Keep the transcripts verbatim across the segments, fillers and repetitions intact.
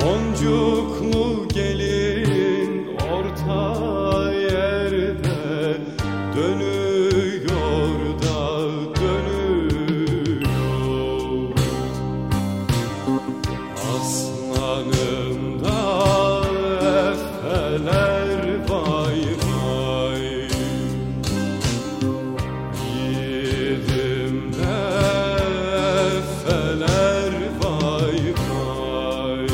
Boncuklu gelin orta yerde dönüyor da dönüyor. Aslanım da efeler vay vay, yiğidim de efeler vay vay.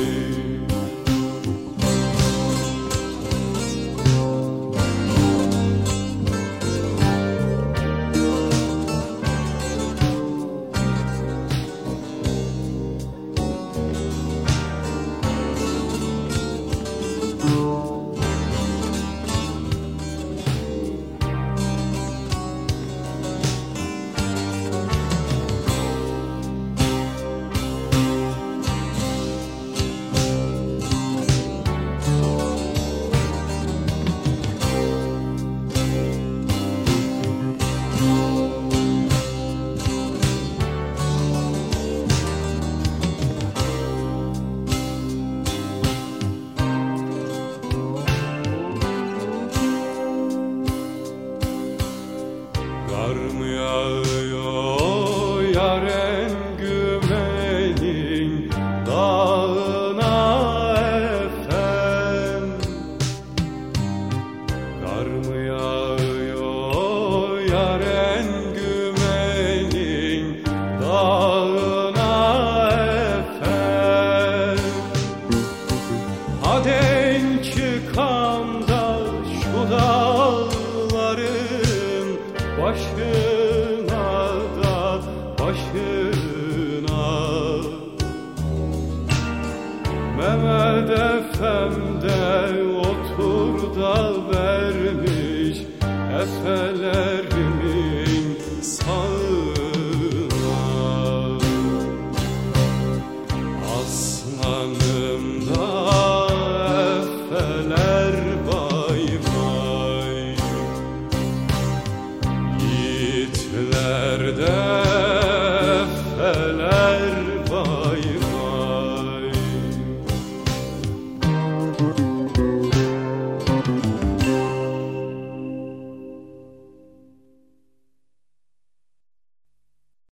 Kar mı yağıyor yaren gümenin dağına efem? Kar mı yağıyor yaren gümenin dağına efem? Hadi çıkam da şu dağların başına da başına. Mehmet Efem de otur da vermiş efelerimin sağına. Aslanım da efeler vay vay, yiğitlerde efeler vay vay.